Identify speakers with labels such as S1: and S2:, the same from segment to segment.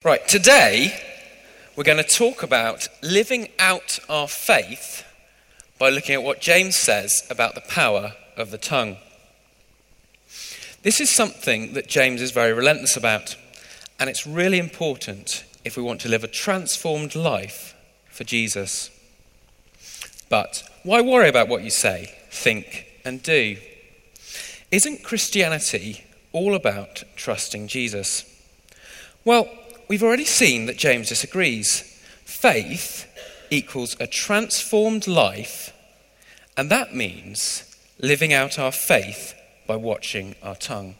S1: Right, today we're going to talk about living out our faith by looking at what James says about the power of the tongue. This is something that James is very relentless about, and it's really important if we want to live a transformed life for Jesus. But why worry about what you say, think, and do? Isn't Christianity all about trusting Jesus? Well, we've already seen that James disagrees. Faith equals a transformed life, and that means living out our faith by watching our tongue.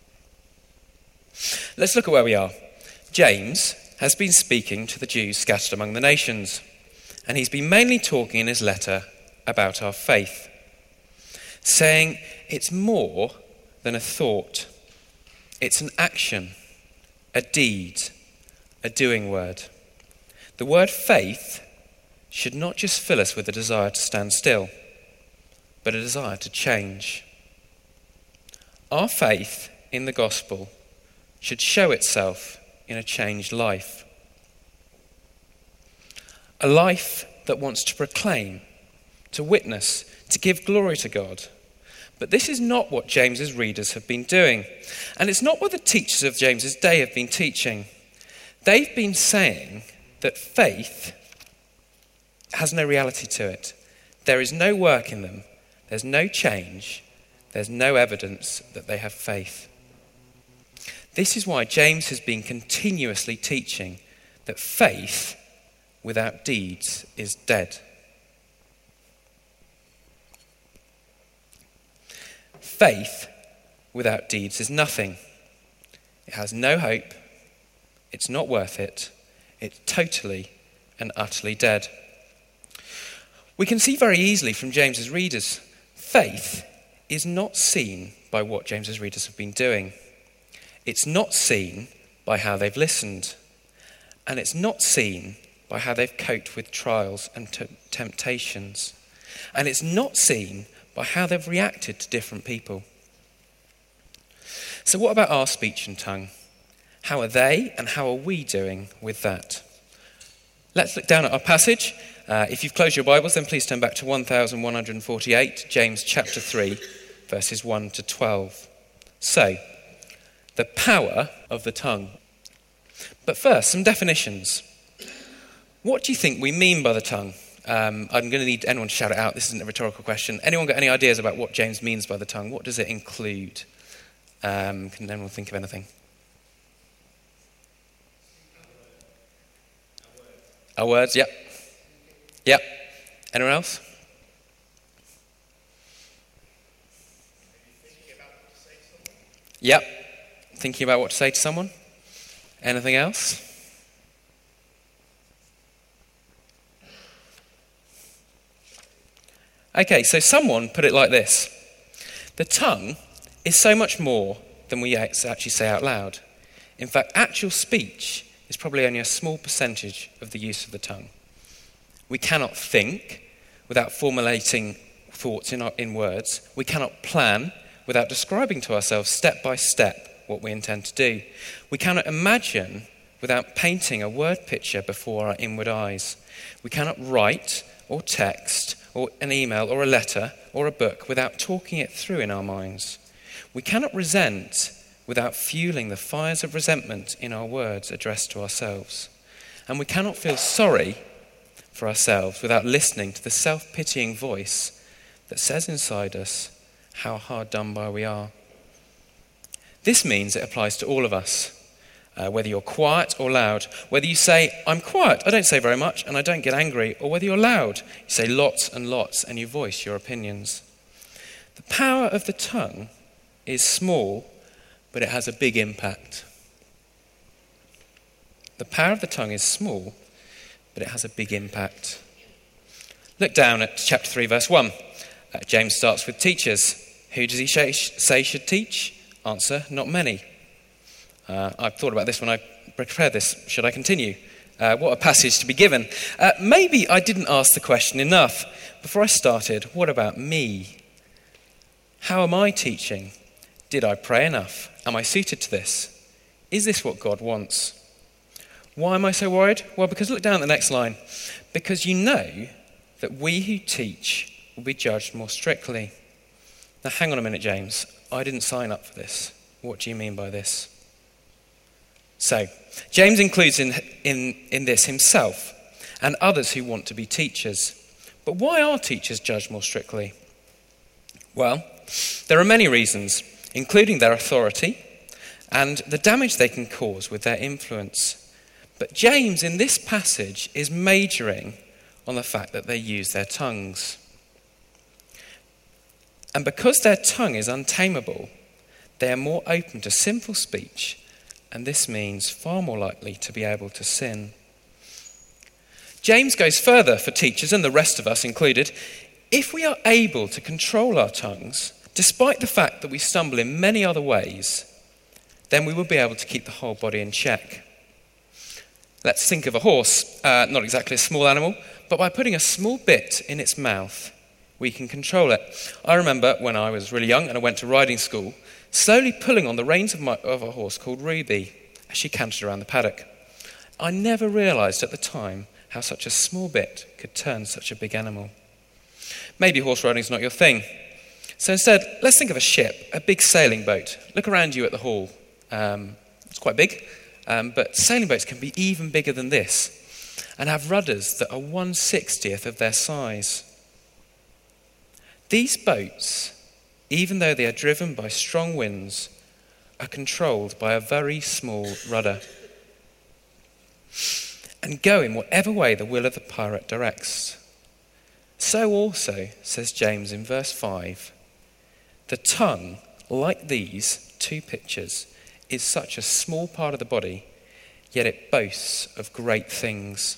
S1: Let's look at where we are. James has been speaking to the Jews scattered among the nations, and he's been mainly talking in his letter about our faith, saying it's more than a thought. It's an action, a deed, a doing word. The word faith should not just fill us with a desire to stand still, but a desire to change. Our faith in the gospel should show itself in a changed life. A life that wants to proclaim, to witness, to give glory to God. But this is not what James's readers have been doing. And it's not what the teachers of James's day have been teaching. They've been saying that faith has no reality to it. There is no work in them. There's no change. There's no evidence that they have faith. This is why James has been continuously teaching that faith without deeds is dead. Faith without deeds is nothing. It has no hope. It's not worth it. It's totally and utterly dead. We can see very easily from James's readers, faith is not seen by what James's readers have been doing. It's not seen by how they've listened. And it's not seen by how they've coped with trials and temptations. And it's not seen by how they've reacted to different people. So what about our speech and tongue? How are they and how are we doing with that? Let's look down at our passage. If you've closed your Bibles, then please turn back to 1148, James chapter 3, verses 1 to 12. So, the power of the tongue. But first, some definitions. What do you think we mean by the tongue? I'm going to need anyone to shout it out. This isn't a rhetorical question. Anyone got any ideas about what James means by the tongue? What does it include? Can anyone think of anything? Our words, yep. Yep. Anyone else? Yep. Thinking about what to say to someone? Anything else? Okay, so someone put it like this. The tongue is so much more than we actually say out loud. In fact, actual speech is probably only a small percentage of the use of the tongue. We cannot think without formulating thoughts in words. We cannot plan without describing to ourselves step by step what we intend to do. We cannot imagine without painting a word picture before our inward eyes. We cannot write or text or an email or a letter or a book without talking it through in our minds. We cannot resent without fueling the fires of resentment in our words addressed to ourselves. And we cannot feel sorry for ourselves without listening to the self-pitying voice that says inside us how hard done by we are. This means it applies to all of us, whether you're quiet or loud, whether you say, I'm quiet, I don't say very much, and I don't get angry, or whether you're loud, you say lots and lots, and you voice your opinions. The power of the tongue is small, but it has a big impact. The power of the tongue is small, but it has a big impact. Look down at chapter 3, verse 1. James starts with teachers. Who does he say should teach? Answer, not many. I've thought about this when I prepared this. Should I continue? What a passage to be given. Maybe I didn't ask the question enough. Before I started, what about me? How am I teaching? Did I pray enough? Am I suited to this? Is this what God wants? Why am I so worried? Well, because look down at the next line. Because you know that we who teach will be judged more strictly. Now, hang on a minute, James. I didn't sign up for this. What do you mean by this? So, James includes in this himself and others who want to be teachers. But why are teachers judged more strictly? Well, there are many reasons, including their authority and the damage they can cause with their influence. But James, in this passage, is majoring on the fact that they use their tongues. And because their tongue is untamable, they are more open to sinful speech, and this means far more likely to be able to sin. James goes further for teachers, and the rest of us included. If we are able to control our tongues, despite the fact that we stumble in many other ways, then we will be able to keep the whole body in check. Let's think of a horse, not exactly a small animal, but by putting a small bit in its mouth, we can control it. I remember when I was really young and I went to riding school, slowly pulling on the reins of a horse called Ruby as she cantered around the paddock. I never realised at the time how such a small bit could turn such a big animal. Maybe horse riding is not your thing. So instead, let's think of a ship, a big sailing boat. Look around you at the hall. It's quite big, but sailing boats can be even bigger than this and have rudders that are 1/60th of their size. These boats, even though they are driven by strong winds, are controlled by a very small rudder and go in whatever way the will of the pirate directs. So also, says James in verse 5, the tongue, like these two pictures, is such a small part of the body, yet it boasts of great things.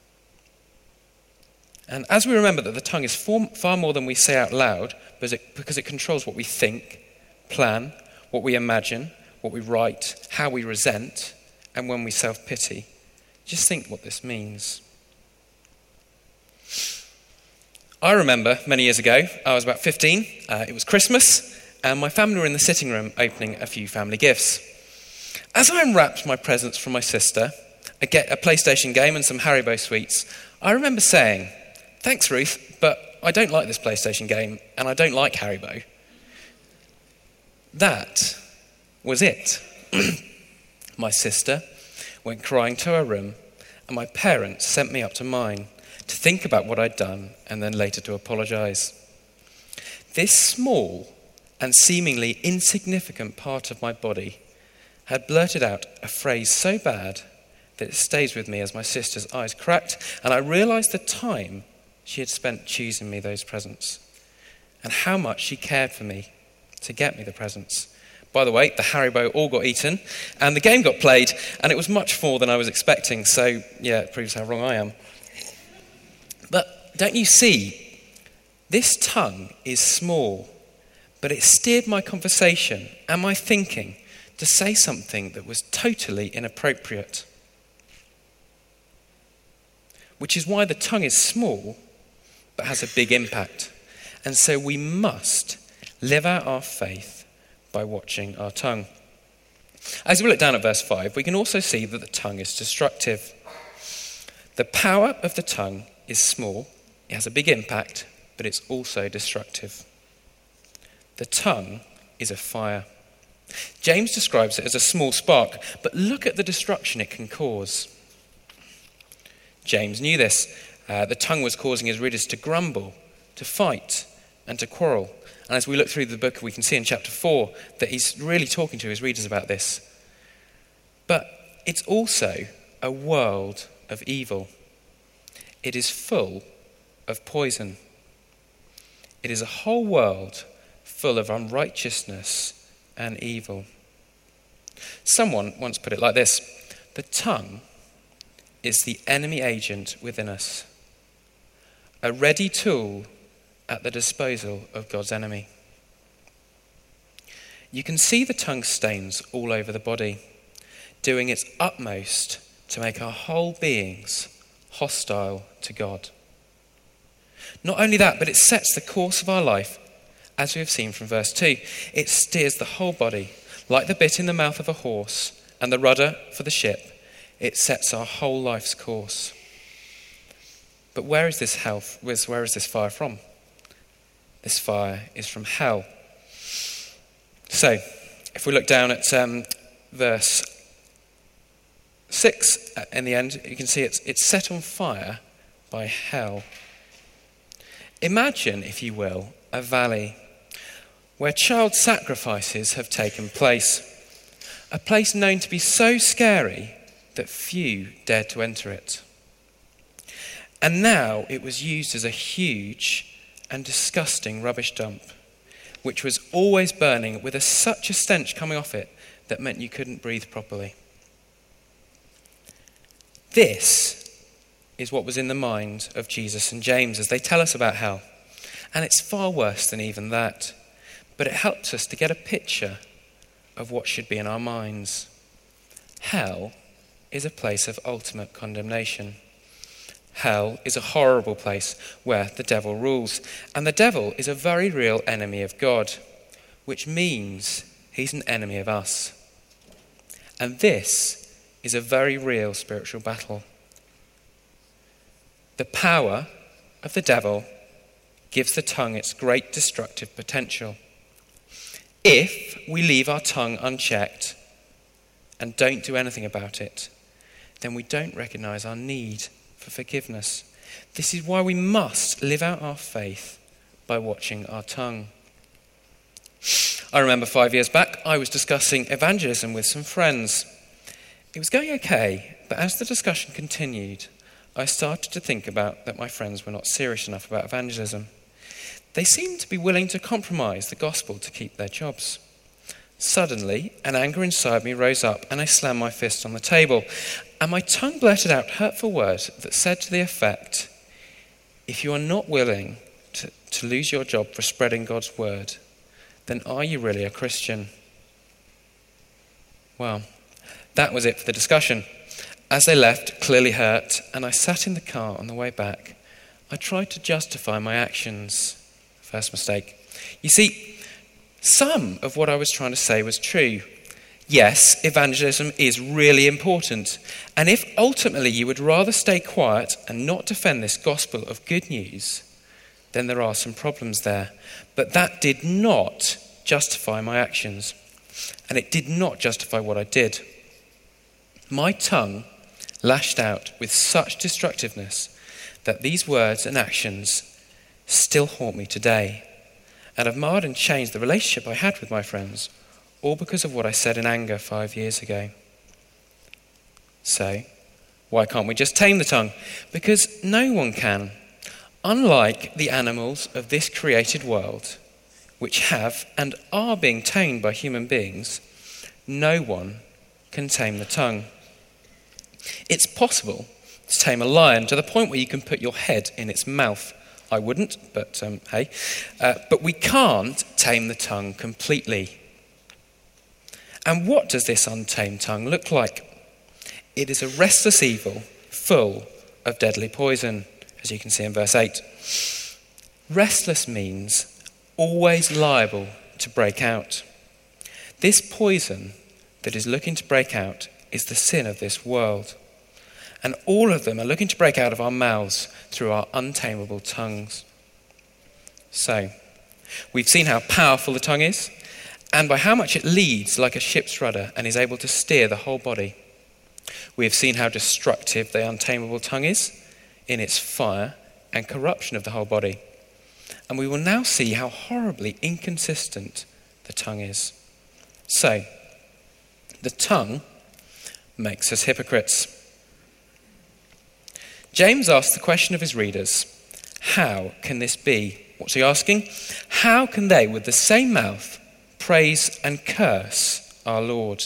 S1: And as we remember that the tongue is far more than we say out loud, because it controls what we think, plan, what we imagine, what we write, how we resent, and when we self-pity, just think what this means. I remember many years ago, I was about 15, it was Christmas, and my family were in the sitting room opening a few family gifts. As I unwrapped my presents from my sister, a PlayStation game and some Haribo sweets, I remember saying, "Thanks, Ruth, but I don't like this PlayStation game, and I don't like Haribo." That was it. My sister went crying to her room, and my parents sent me up to mine to think about what I'd done and then later to apologise. This small and seemingly insignificant part of my body had blurted out a phrase so bad that it stays with me as my sister's eyes cracked, and I realised the time she had spent choosing me those presents and how much she cared for me to get me the presents. By the way, the Haribo all got eaten and the game got played, and it was much more than I was expecting, so yeah, it proves how wrong I am. But don't you see, this tongue is small, but it steered my conversation and my thinking to say something that was totally inappropriate. Which is why the tongue is small, but has a big impact. And so we must live out our faith by watching our tongue. As we look down at verse 5, we can also see that the tongue is destructive. The power of the tongue is small, it has a big impact, but it's also destructive. The tongue is a fire. James describes it as a small spark, but look at the destruction it can cause. James knew this. The tongue was causing his readers to grumble, to fight, and to quarrel. And as we look through the book, we can see in chapter 4 that he's really talking to his readers about this. But it's also a world of evil. It is full of poison. It is a whole world full of unrighteousness and evil. Someone once put it like this: the tongue is the enemy agent within us, a ready tool at the disposal of God's enemy. You can see the tongue stains all over the body, doing its utmost to make our whole beings hostile to God. Not only that, but it sets the course of our life, as we have seen from verse 2. It steers the whole body, like the bit in the mouth of a horse and the rudder for the ship. It sets our whole life's course. But where is this fire from? This fire is from hell. So, if we look down at verse 6 in the end, you can see it's set on fire by hell. Imagine, if you will, a valley where child sacrifices have taken place. A place known to be so scary that few dared to enter it. And now it was used as a huge and disgusting rubbish dump, which was always burning with such a stench coming off it that meant you couldn't breathe properly. This is what was in the mind of Jesus and James as they tell us about hell. And it's far worse than even that. But it helps us to get a picture of what should be in our minds. Hell is a place of ultimate condemnation. Hell is a horrible place where the devil rules. And the devil is a very real enemy of God, which means he's an enemy of us. And this is a very real spiritual battle. The power of the devil gives the tongue its great destructive potential. If we leave our tongue unchecked and don't do anything about it, then we don't recognize our need for forgiveness. This is why we must live out our faith by watching our tongue. I remember 5 years back, I was discussing evangelism with some friends. It was going okay, but as the discussion continued, I started to think about that my friends were not serious enough about evangelism. They seemed to be willing to compromise the gospel to keep their jobs. Suddenly, an anger inside me rose up and I slammed my fist on the table, and my tongue blurted out hurtful words that said to the effect, if you are not willing to lose your job for spreading God's word, then are you really a Christian? Well, that was it for the discussion. As they left, clearly hurt, and I sat in the car on the way back, I tried to justify my actions. First mistake. You see, some of what I was trying to say was true. Yes, evangelism is really important. And if ultimately you would rather stay quiet and not defend this gospel of good news, then there are some problems there. But that did not justify my actions. And it did not justify what I did. My tongue lashed out with such destructiveness that these words and actions still haunt me today, and have marred and changed the relationship I had with my friends, all because of what I said in anger 5 years ago. So, why can't we just tame the tongue? Because no one can. Unlike the animals of this created world, which have and are being tamed by human beings, no one can tame the tongue. It's possible to tame a lion to the point where you can put your head in its mouth. I wouldn't, but hey. But we can't tame the tongue completely. And what does this untamed tongue look like? It is a restless evil full of deadly poison, as you can see in verse 8. Restless means always liable to break out. This poison that is looking to break out is the sin of this world. And all of them are looking to break out of our mouths through our untamable tongues. So, we've seen how powerful the tongue is, and by how much it leads like a ship's rudder and is able to steer the whole body. We have seen how destructive the untamable tongue is in its fire and corruption of the whole body. And we will now see how horribly inconsistent the tongue is. So, the tongue makes us hypocrites. James asks the question of his readers, how can this be? What's he asking? How can they, with the same mouth, praise and curse our Lord?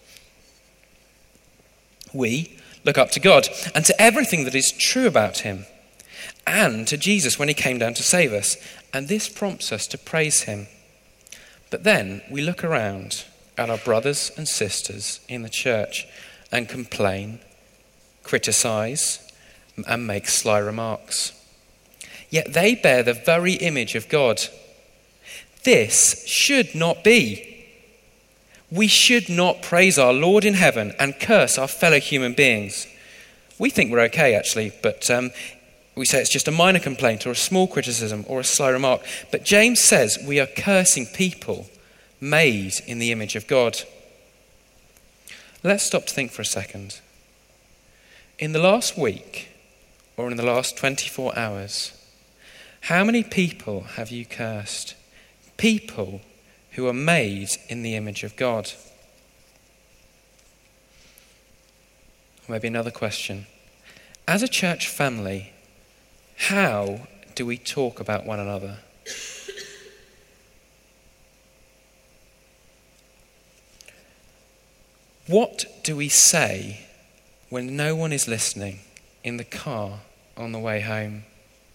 S1: We look up to God and to everything that is true about him, and to Jesus when he came down to save us, and this prompts us to praise him. But then we look around at our brothers and sisters in the church and complain, criticize, and make sly remarks. Yet they bear the very image of God. This should not be. We should not praise our Lord in heaven and curse our fellow human beings. We think we're okay, actually, but we say it's just a minor complaint or a small criticism or a sly remark. But James says we are cursing people made in the image of God. Let's stop to think for a second. In the last week, or in the last 24 hours, how many people have you cursed? People who are made in the image of God. Maybe another question. As a church family, how do we talk about one another? What do we say when no one is listening in the car on the way home?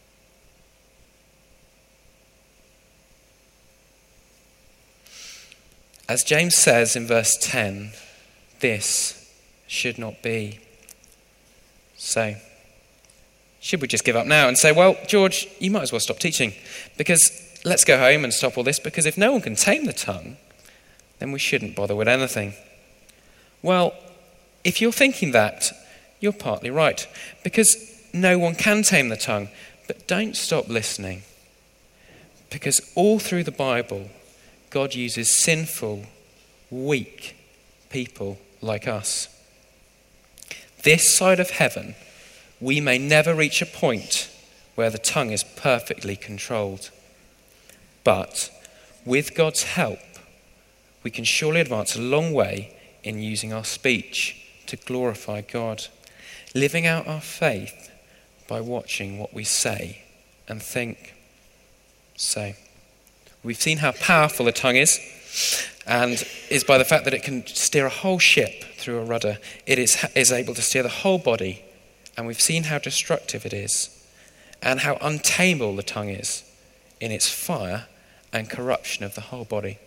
S1: As James says in verse 10, this should not be. So, should we just give up now and say, well, George, you might as well stop teaching, because let's go home and stop all this, because if no one can tame the tongue, then we shouldn't bother with anything. Well, if you're thinking that, you're partly right, because no one can tame the tongue, but don't stop listening, because all through the Bible, God uses sinful, weak people like us. This side of heaven, we may never reach a point where the tongue is perfectly controlled. But with God's help, we can surely advance a long way in using our speech to glorify God, living out our faith by watching what we say and think. So, we've seen how powerful the tongue is, and is by the fact that it can steer a whole ship through a rudder. It is able to steer the whole body, and we've seen how destructive it is, and how untamable the tongue is in its fire and corruption of the whole body.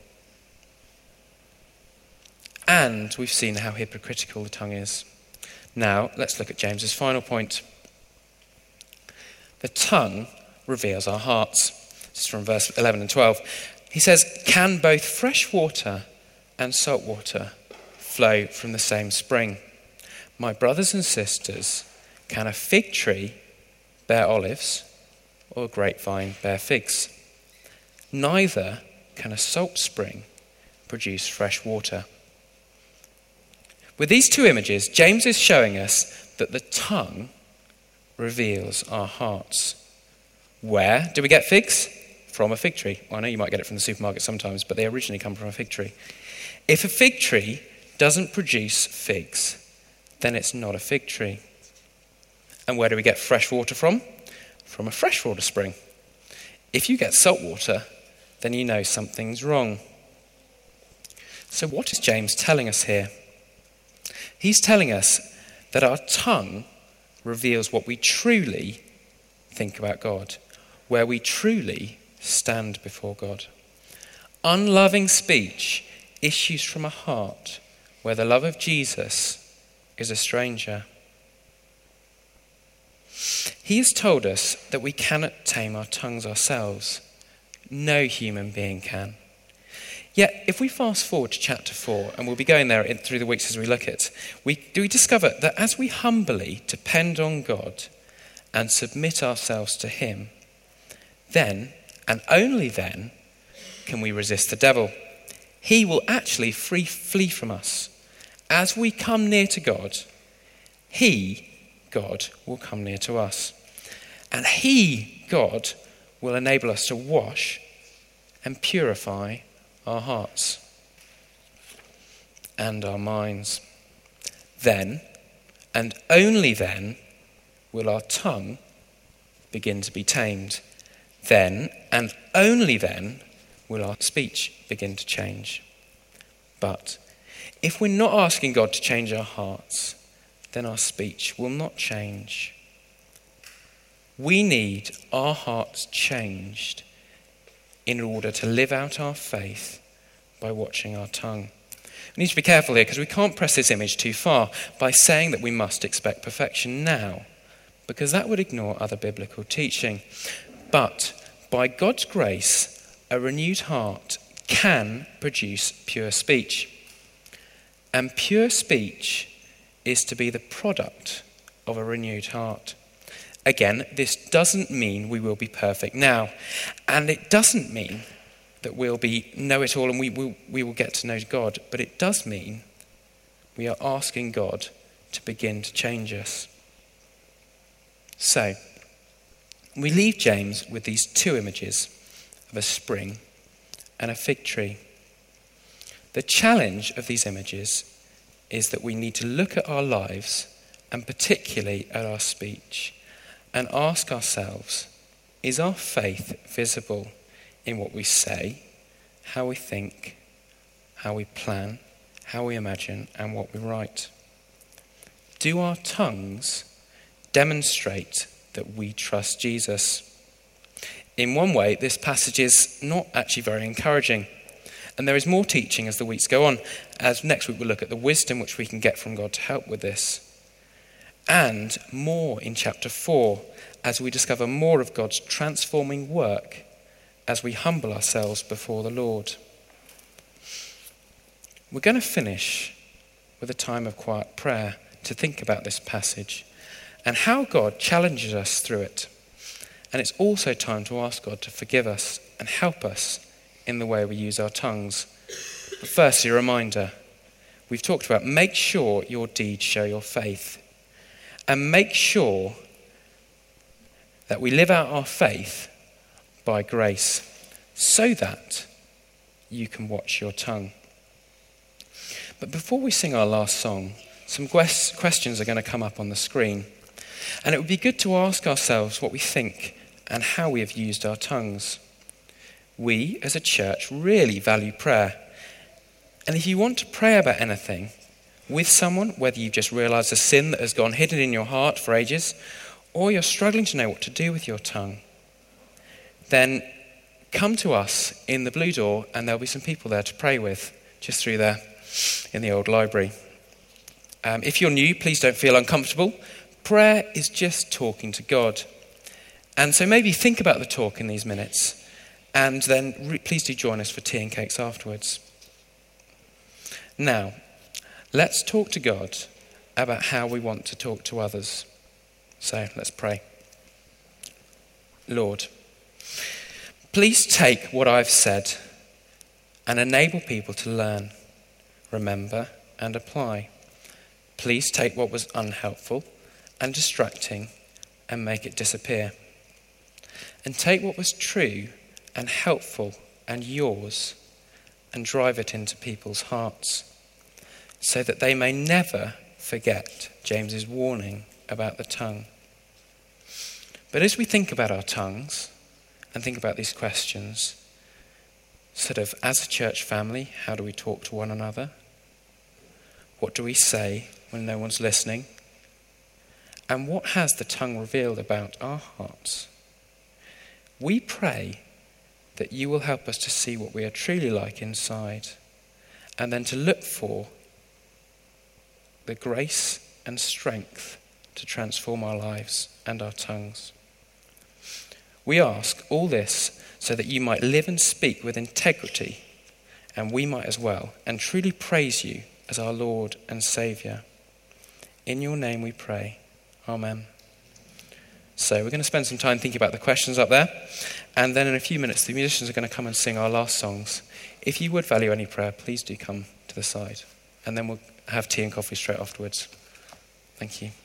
S1: And we've seen how hypocritical the tongue is. Now, let's look at James's final point. The tongue reveals our hearts. This is from verse 11 and 12. He says, can both fresh water and salt water flow from the same spring? My brothers and sisters, can a fig tree bear olives or a grapevine bear figs? Neither can a salt spring produce fresh water. With these two images, James is showing us that the tongue reveals our hearts. Where do we get figs? From a fig tree. Well, I know you might get it from the supermarket sometimes, but they originally come from a fig tree. If a fig tree doesn't produce figs, then it's not a fig tree. And where do we get fresh water from? From a freshwater spring. If you get salt water, then you know something's wrong. So what is James telling us here? He's telling us that our tongue reveals what we truly think about God, where we truly stand before God. Unloving speech issues from a heart where the love of Jesus is a stranger. He has told us that we cannot tame our tongues ourselves. No human being can. Yet, if we fast forward to chapter 4, and we'll be going there through the weeks as we look at it, we discover that as we humbly depend on God and submit ourselves to him, then, and only then, can we resist the devil. He will actually flee from us. As we come near to God, God, will come near to us. And God, will enable us to wash and purify our hearts and our minds. Then, and only then, will our tongue begin to be tamed. Then, and only then, will our speech begin to change. But if we're not asking God to change our hearts, then our speech will not change. We need our hearts changed in order to live out our faith by watching our tongue. We need to be careful here because we can't press this image too far by saying that we must expect perfection now, because that would ignore other biblical teaching. But by God's grace, a renewed heart can produce pure speech. And pure speech is to be the product of a renewed heart. Again, this doesn't mean we will be perfect now. And it doesn't mean that we'll be know-it-all and we will get to know God. But it does mean we are asking God to begin to change us. So, we leave James with these two images of a spring and a fig tree. The challenge of these images is that we need to look at our lives, and particularly at our speech, and ask ourselves, is our faith visible in what we say, how we think, how we plan, how we imagine, and what we write? Do our tongues demonstrate that we trust Jesus? In one way, this passage is not actually very encouraging. And there is more teaching as the weeks go on, as next week we'll look at the wisdom which we can get from God to help with this. And more in chapter 4, as we discover more of God's transforming work as we humble ourselves before the Lord. We're going to finish with a time of quiet prayer to think about this passage and how God challenges us through it. And it's also time to ask God to forgive us and help us in the way we use our tongues. But firstly, a reminder. We've talked about make sure your deeds show your faith. And make sure that we live out our faith by grace so that you can watch your tongue. But before we sing our last song, some questions are going to come up on the screen. And it would be good to ask ourselves what we think and how we have used our tongues. We, as a church, really value prayer. And if you want to pray about anything with someone, whether you've just realised a sin that has gone hidden in your heart for ages, or you're struggling to know what to do with your tongue, then come to us in the blue door and there'll be some people there to pray with, just through there in the old library. If you're new, please don't feel uncomfortable. Prayer is just talking to God. And so maybe think about the talk in these minutes, and then please do join us for tea and cakes afterwards. Now, let's talk to God about how we want to talk to others. So let's pray. Lord, please take what I've said and enable people to learn, remember, and apply. Please take what was unhelpful and distracting and make it disappear. And take what was true and helpful and yours and drive it into people's hearts so that they may never forget James's warning about the tongue. But as we think about our tongues and think about these questions, sort of as a church family, how do we talk to one another? What do we say when no one's listening? And what has the tongue revealed about our hearts? We pray that you will help us to see what we are truly like inside, and then to look for the grace and strength to transform our lives and our tongues. We ask all this so that you might live and speak with integrity, and we might as well, and truly praise you as our Lord and Saviour. In your name we pray. Amen. So we're going to spend some time thinking about the questions up there, and then in a few minutes the musicians are going to come and sing our last songs. If you would value any prayer, please do come to the side, and then we'll have tea and coffee straight afterwards. Thank you.